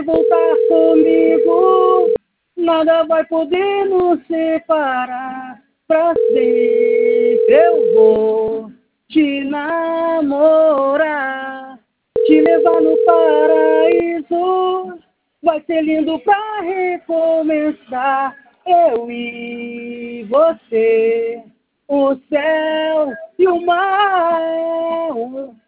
voltar comigo, nada vai poder nos separar. Pra sempre eu vou te namorar, te levar no paraíso. Vai ser lindo pra recomeçar. Eu e você, o céu e o mar.